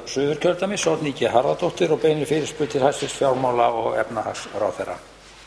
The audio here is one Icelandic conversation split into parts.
Suðurkjördæmis, Oddný G. Harðardóttir, og beinir fyrirspurn til hæstv. Fjármála- og efnahagsráðherra.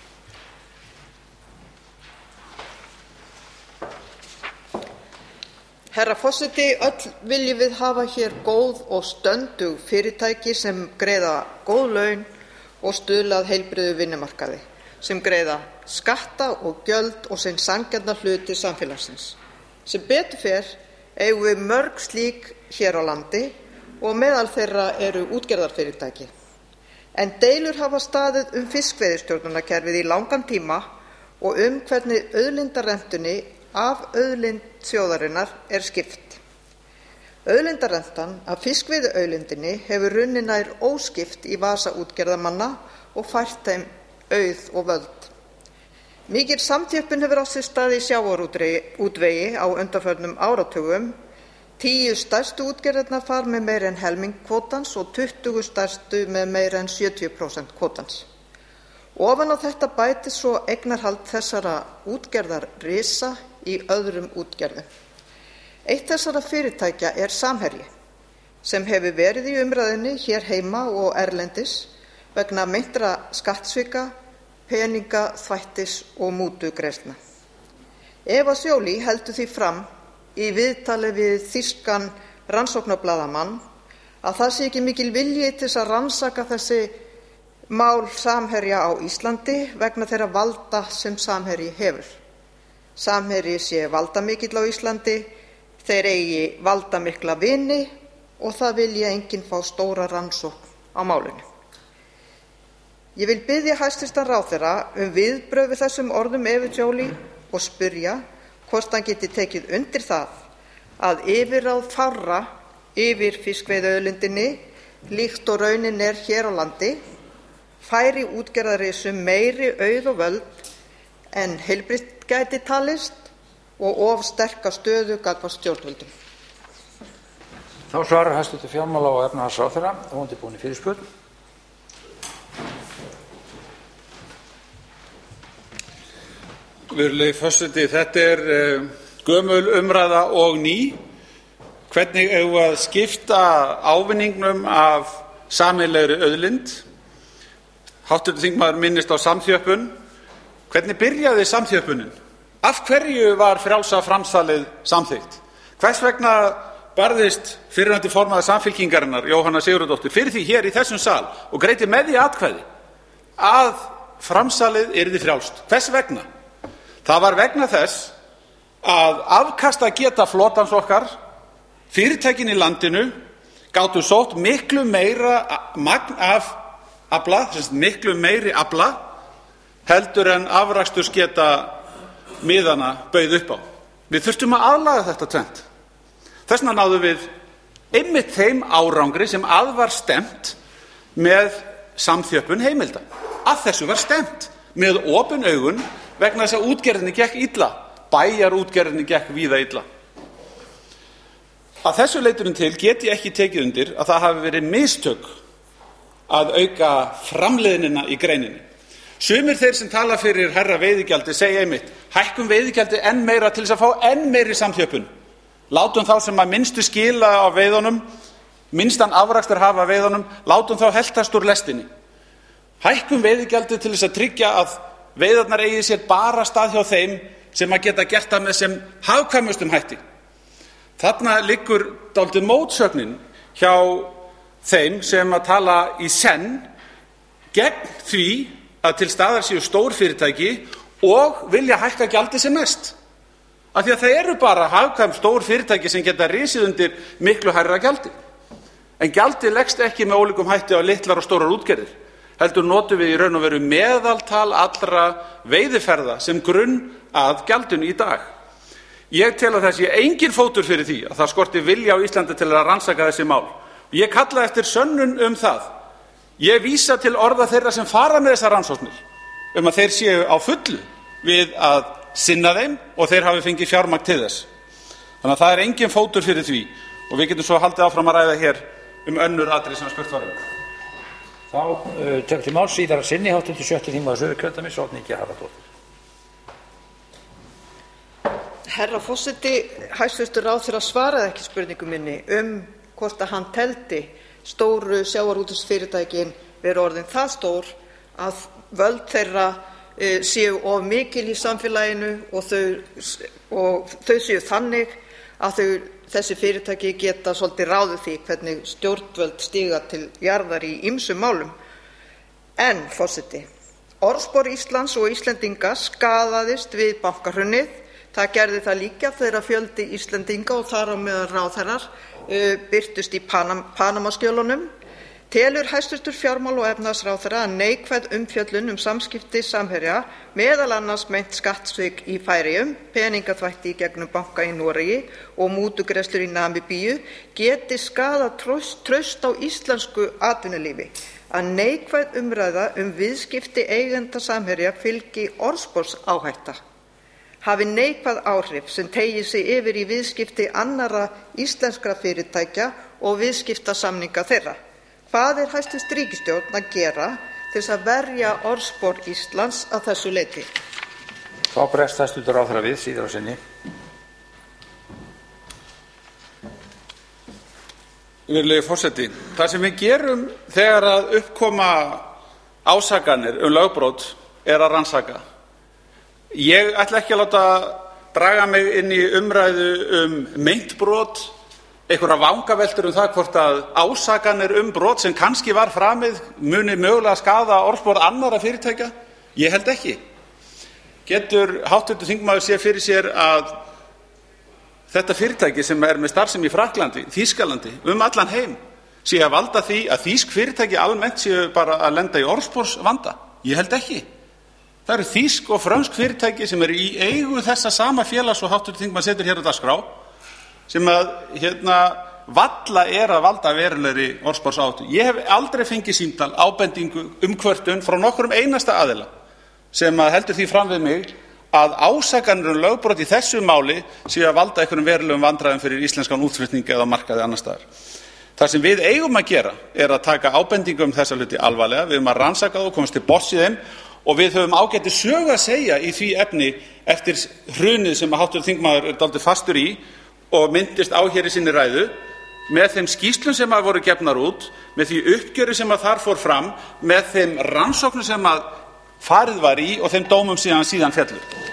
Herra forseti, öll viljum við hafa hér góð og stöndug fyrirtæki sem greiða góð laun og stuðla að heilbrigðu vinnumarkaði, sem greiða skatta og gjöld og sinn sanngjarna hlut til samfélagsins. Sem betur fer eigum við mörg slík hér á landi og meðal þeirra eru útgerðarfyrirtæki. En deilur hafa staðið fiskveiðistjórnarkerfið í langan tíma og hvernig auðlindarentunni af auðlind þjóðarinnar skipt. Auðlindarentan af fiskveiðiauðlindinni hefur runnið nær óskipt í vasa útgerðarmanna og fært þeim auð og völd. Mikil samþjöppun hefur átt sér stað í sjávarútvegi á undanförnum áratugum. 10 stærstu útgerðirnar fara með meira en helming kvótans og 20 stærstu með meira en 70% kvótans. Ofan á þetta bætist svo eignarhald þessara útgerðarrisa í öðrum útgerðum. Eitt þessara fyrirtækja Samherji, sem hefur verið í umræðunni hér heima og erlendis vegna meintra skattsvika, peningaþvættis og mútugreiðslna. Eva Joly heldur því fram í viðtali við þýskan rannsóknarblaðamann að það sé ekki mikil vilji til að rannsaka þessi mál Samherja á Íslandi vegna þeirra valda sem Samherji hefur. Samherji sé valdamikill á Íslandi, þeir eigi valdamikla vini og það vilji enginn fá stóra rannsókn á málinu. Ég vil biðja hæstv. Ráðherra viðbrögð við þessum orðum Evu Joly og spyrja hvort hann geti tekið undir það að yfirráð fárra yfir fiskveiðiauðlindinni, líkt og raunin hér á landi, færi útgerðarrisum meiri auð og völd en heilbrigt gæti talist og of sterka stöðu gagnvart stjórnvöldum. Þá svarar hæstv. Fjármála- og efnahagsráðherra óundirbúinni fyrirspurn. Virðulegi forseti, þetta gömul umræða og ný. Hvernig eigum við að skipta ávinningnum af sameiginlegri auðlind? Hv. þingmaður minnist á samþjöppun. Hvernig byrjaði samþjöppunin? Af hverju var frjálsa framsalið samþykkt? Hvers vegna barðist fyrrverandi formaður Samfylkingarinnar, Jóhanna Sigurðardóttir, fyrir því hér í þessum sal og greiddi með því atkvæði að framsalið yrði frjálst? Hvers vegna? Það var vegna þess að afkastageta flotans okkar, fyrirtækin í landinu, gátu sótt miklu meira magn af afla, miklu meiri afla, heldur en afrakstursgeta miðana bauð upp á. Við þurftum að aðlaga þetta tvennt. Þess vegna náðum við einmitt þeim árangri sem að var stefnt með samþjöppun heimilda. Að þessu var stefnt með opin augun vegna þess að útgerðinni gekk illa, bæjarútgerðinni gekk víða illa. Að þessu leytinu til get ég ekki tekið undir að það hafi verið mistök að auka framleiðnina í greininni. Sumir þeir sem tala fyrir hærra veiðigjaldi segja einmitt, hækkum veiðigjaldi enn meira til þess að fá enn meiri samþjöppun. Látum þá sem að minnstu skila á veiðunum, minnstan afrakstur hafa af veiðunum, látum þá heltast úr lestinni. Hækkum veiðigjaldi til þess að tryggja að veiðarnar eigi sér bara stað hjá þeim sem að geta gert það með sem hagkvæmustum hætti. Þarna liggur dálítið mótsögnin hjá þeim sem að tala í senn gegn því að til staðar séu stór fyrirtæki og vilja hækka gjaldið sem mest. Af því að það eru bara hagkvæm stór fyrirtæki sem geta risið undir miklu hærra gjaldi. En gjaldið leggst ekki með ólíkum hætti á litlar og stórar útgerðir. Heldur notum við í raun og veru meðaltal allra veiðiferða sem grunn að gjaldinu í dag. Ég tel að það sé engin fótur fyrir því að það skorti vilja á Íslandi til að rannsaka þessi mál. Ég kalla eftir sönnun það. Ég vísa til orða þeirra sem fara með þessar rannsóknir að þeir séu á fullu við að sinna þeim og þeir hafi fengið fjármagn til þess. Þannig að það er engin fótur fyrir því og við getum svo haldið áfram að ræða hér önnur atriði sem spurt var Þá tekur til máls síðara sinni hv. 6. þingmaður Suðurkjördæmis, Oddný G. Harðardóttir. Herra forseti, hæstv. ráðherra svaraði ekki spurningu minni hvort að hann teldi stóru sjávarútvegsfyrirtækin eru orðin það stór að völd þeirra séu of mikil í samfélaginu og þau séu þannig að þessi fyrirtæki geta svolítið ráðið því hvernig stjórnvöld stíga til jarðar í ýmsum málum. En, forseti, orðspor Íslands og Íslendinga skaðaðist við bankahrunið. Það gerði það líka þegar fjöldi Íslendinga og þar á meðal ráðherrar birtust í Panamaskjölunum. Telur hæstv. Fjármála- og efnahagsráðherra að neikvæð umfjöllun samskipti Samherja, meðal annars meint skattsvik í Færeyjum, peningaþvætti í gegnum banka í Noregi og mútugreiðslur í Namibíu, geti skaðað traust á íslensku atvinnulífi, að neikvæð umræða viðskipti eigenda Samherja fylgi orðsporsáhætta, hafi neikvæð áhrif sem teygi sig yfir í viðskipti annarra íslenskra fyrirtækja og viðskiptasamninga þeirra. Hvað hæstv. Ríkisstjórn að gera til að verja orðspor Íslands að þessu leyti? Þá bregst hæstv. Ráðherra við síðar á sinni. Virðulegi forseti, það sem við gerum þegar að uppkoma ásakanir lögbrot er að rannsaka. Ég ætla ekki að láta draga mig inn í umræðu meint brot, einhverjar vangaveltur það hvort að ásakanir brot sem kannski var framið muni mögulega skaða orðspor annarra fyrirtækja. Ég held ekki. Getur hv. þingmaður séð fyrir sér að þetta fyrirtæki sem er með starfsemi í Frakklandi, Þýskalandi, allan heim, sé að valda því að þýsk fyrirtæki almennt séu bara að lenda í orðsporsvanda? Ég held ekki. Það eru þýsk og frönsk fyrirtæki sem eru í eigu þessa sama félags og hv. þingmaður setur hér á dagskrá, sem að valla að valda verulegri orðsporsáhættu. Ég hef aldrei fengið símtal, ábendingu, kvörtun frá nokkrum einasta aðila sem heldur því fram við mig að ásakanir lögbrot í þessu máli séu að valda einhverjum verulegum vandræðum fyrir íslenskan útflutning eða markaði annars staðar. Það sem við eigum að gera er að taka ábendingu þessa hluti alvarlega. Við eigum að rannsaka og komast til botns í þeim og við höfum ágætis sögu að segja í því efni eftir hrunið sem hv. þingmaður er dálítið fastur í og myndist á hér í sinni ræðu, með þeim skýrslum sem voru gefnar út, með því uppgjöri sem þar fór fram, með þeim rannsóknum sem farið var í og þeim dómum síðan féllu.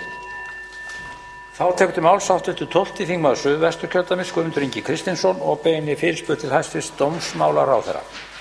Þá tekur til máls hv. 12. þingmaður Suðvesturkjördæmis Guðmundur Ingi Kristinsson og beinir fyrirspurn til hæstv. dómsmálaráðherra.